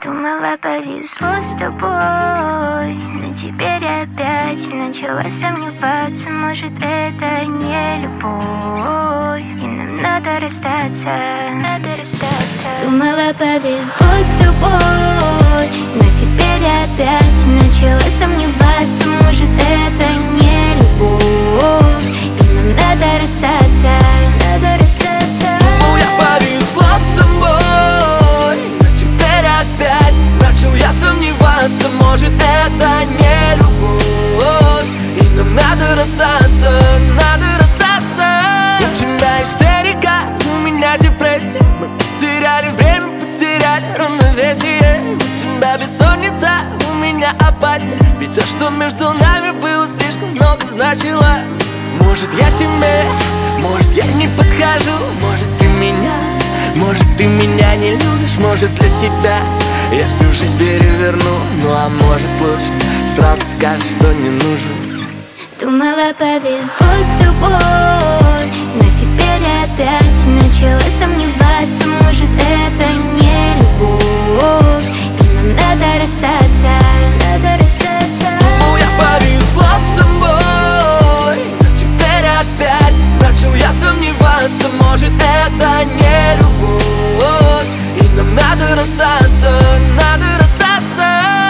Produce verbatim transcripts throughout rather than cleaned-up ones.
Думала, повезло с тобой, но теперь опять начала сомневаться. Может, это не любовь, и нам надо расстаться, надо расстаться. Думала, повезло с тобой, но теперь опять начала сомневаться. Может, это не любовь, и нам надо расстаться, надо расстаться. Думал, я повезло с тобой, но теперь опять начал я сомневаться. Может, это не любовь, и нам надо расстаться, надо расстаться. У тебя истерика, у меня депрессия. Мы потеряли время, потеряли равновесие. У тебя бессонница, у меня апатия. Ведь все, что между нами было, слишком много значило. Может, я тебе, может, я не подхожу. Может, ты меня, может, ты меня не любишь. Может, для тебя я всю жизнь переверну. Ну а может, лучше сразу скажешь, что не нужен. Думала, повезло с тобой, но теперь опять начала сомневаться. Может, это не любовь, и нам надо расстаться, надо расстаться. Думал, я повезло с тобой, но теперь опять начал я сомневаться. Может, это не любовь, и нам надо расстаться, надо расстаться.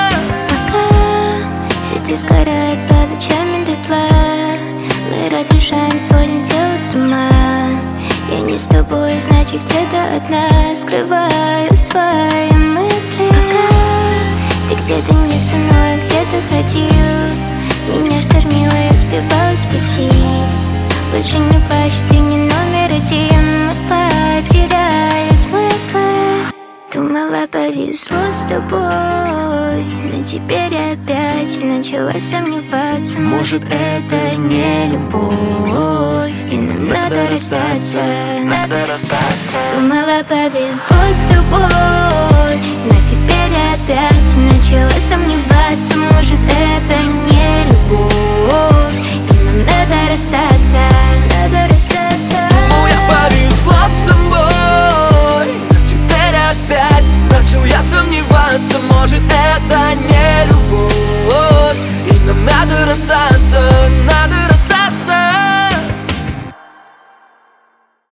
Пока цветы сгорают под лучами дотла, мы разрушаем, сводим тело с ума. Я не с тобой, значит, где-то одна скрываю свои мысли. Пока ты где-то не со мной, где-то ходил, меня штормило, я сбивалась в пути. Лучше не плачь, ты не номер один, мы потеряли смыслы. Думала, повезло с тобой, но теперь опять начала сомневаться. Может, это не любовь, и нам надо расстаться, надо расстаться. Думала, повезло с тобой, но теперь опять начала сомневаться. Может, это не любовь, и нам надо расстаться, надо расстаться. Думал, я повезло с тобой, но теперь опять начал я сомневаться. Может, это не любовь, и нам надо расстаться.